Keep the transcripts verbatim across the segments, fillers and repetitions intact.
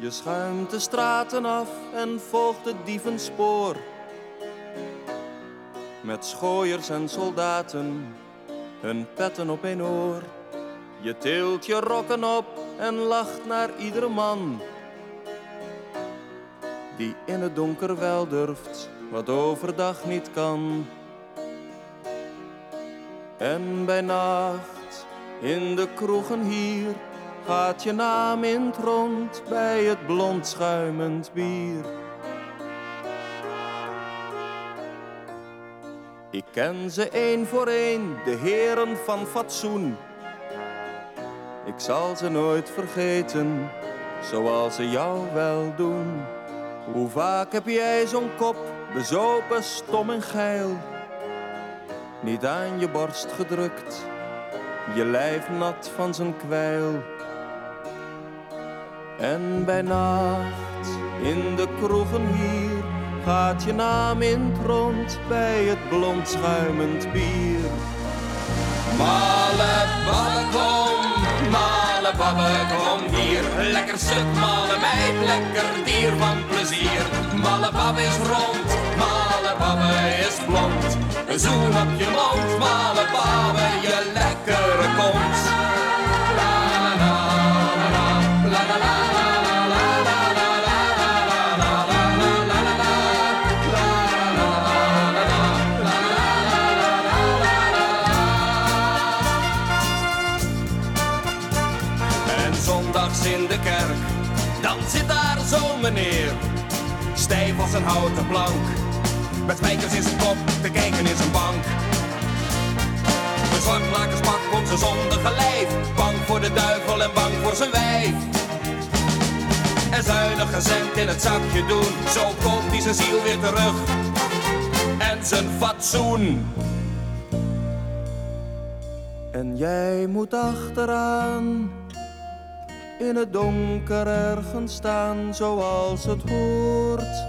Je schuimt de straten af en volgt het dievenspoor. Met schooiers en soldaten, hun petten op één oor. Je tilt je rokken op en lacht naar iedere man die in het donker wel durft, wat overdag niet kan. En bij nacht, in de kroegen hier, gaat je naam in het rond bij het blond schuimend bier. Ik ken ze één voor één, de heren van fatsoen. Ik zal ze nooit vergeten, zoals ze jou wel doen. Hoe vaak heb jij zo'n kop, bezopen, stom en geil, niet aan je borst gedrukt, je lijf nat van zijn kwijl. En bij nacht, in de kroegen hier, gaat je naam in het rond bij het blond schuimend bier. Malle babbe kom, malle babbe kom hier. Lekker stuk malle meid, lekker dier van plezier. Malle babbe is rond, malle babbe is blond. Een zoen op je mond, malle babbe, je lekkere kont. La la la la la la la in de kerk, dan zit daar zo'n meneer, stijf als een houten plank, met spijkers in zijn kop, te kijken in zijn bank. Een zwartmakerspak komt zijn zondige lijf, bang voor de duivel en bang voor zijn wijf. En zuinig een cent in het zakje doen, zo koopt hij zijn ziel weer terug en zijn fatsoen. En jij moet achteraan, in het donker ergens staan, zoals het hoort.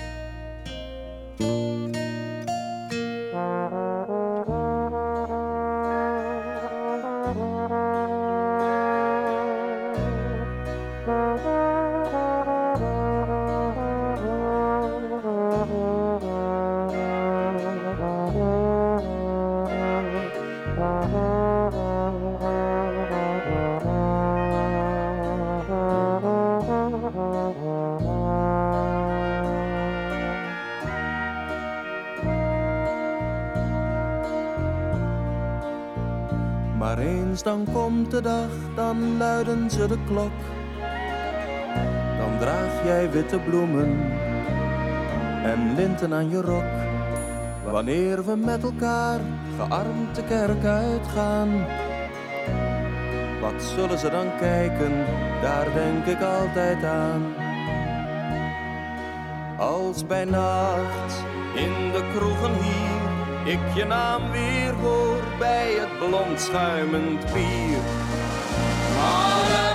Maar eens dan komt de dag, dan luiden ze de klok. Dan draag jij witte bloemen en linten aan je rok. Wanneer we met elkaar gearmd de kerk uitgaan, wat zullen ze dan kijken, daar denk ik altijd aan. Als bij nacht, in de kroegen hier, ik je naam weer hoor bij het blond schuimend bier. Malle